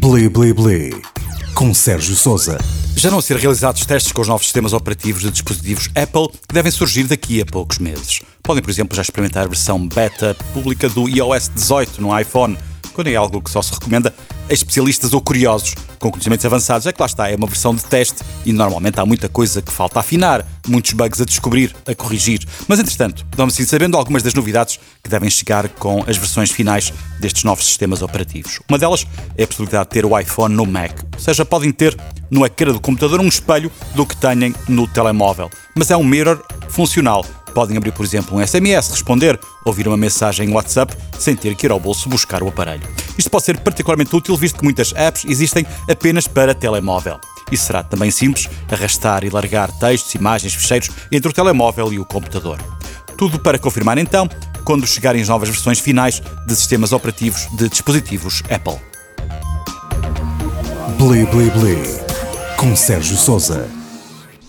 Bli Bli Bli, com Sérgio Sousa. Já não ser realizados testes com os novos sistemas operativos de dispositivos Apple que devem surgir daqui a poucos meses. Podem, por exemplo, já experimentar a versão beta pública do iOS 18 no iPhone, quando é algo que só se recomenda a especialistas ou curiosos com conhecimentos avançados. É que lá está, é uma versão de teste e normalmente há muita coisa que falta afinar, muitos bugs a descobrir, a corrigir. Mas, entretanto, vamos assim sabendo algumas das novidades que devem chegar com as versões finais destes novos sistemas operativos. Uma delas é a possibilidade de ter o iPhone no Mac. Ou seja, podem ter no ecrã do computador um espelho do que têm no telemóvel. Mas é um mirror funcional. Podem abrir, por exemplo, um SMS, responder, ouvir uma mensagem em WhatsApp sem ter que ir ao bolso buscar o aparelho. Isto pode ser particularmente útil, visto que muitas apps existem apenas para telemóvel. E será também simples arrastar e largar textos, imagens, ficheiros entre o telemóvel e o computador. Tudo para confirmar então, quando chegarem as novas versões finais de sistemas operativos de dispositivos Apple. Bli Bli Bli, com Sérgio Sousa.